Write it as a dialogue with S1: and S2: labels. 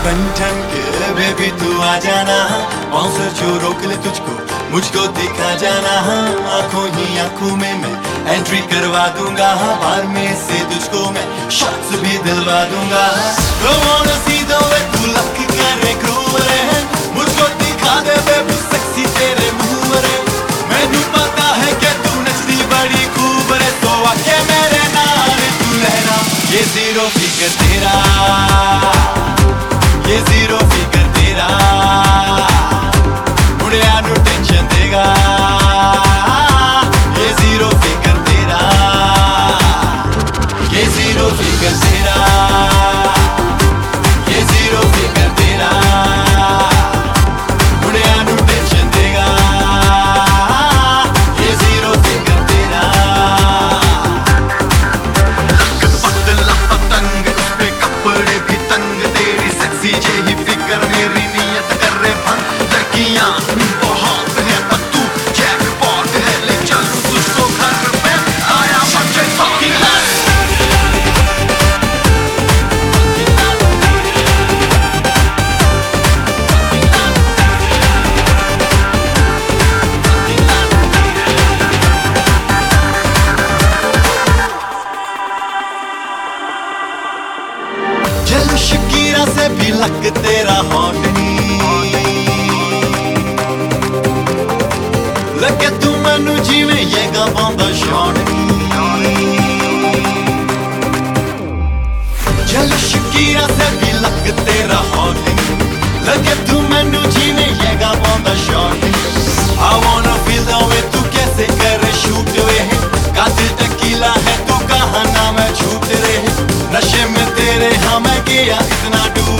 S1: बन ठन के बेबी तू आ जाना, बाउंसर जो रोक ले तुझको मुझको दिखा जाना। आंखों ही आंखों में मैं एंट्री करवा दूंगा, बार में से तुझको मैं शॉट्स भी दिलवा दूंगा। Come on see the way तू लक करे groove रे, मुझको दिखा दे बेबी सेक्सी तेरे मूव रे। मैनू पता है कि तू नचती बड़ी खूब रे, तो आके मेरे नाल तू लहरा। ये जीरो फिगर तेरा, ये जीरो फिगर तेरा, मुड़िया नू टेंशन देगा। ये जीरो फिगर तेरा, ये जीरो फिगर तेरा, ये जीरो फिगर तेरा, मुड़िया नू टेंशन देगा। ये जीरो फिगर तेरा, पतला पतंग पे कपड़े भी तंग, तेरी सेक्सी जेही फिगर मेरी नियत कर रे भंग। लड़कियां बहुत है पर तू जैकपॉट है, ले चल तुझको घर पे आया बच्चे fucking nice। चल शकीरा से भी लक तेरा हॉट नहीं लगे, तू मैनू जिवें ये गावांदा शॉट नहीं। चल शकीरा से भी लक तेरा हॉट नहीं लगे, तू मैनू जिवें ये गावांदा शॉट नहीं। I wanna feel the way तू कैसे करे शूट वे, कातिल टकीला है तू कहाँ ना मैं झूठ रहे। नशे में तेरे हाँ मैं गया इतना डूब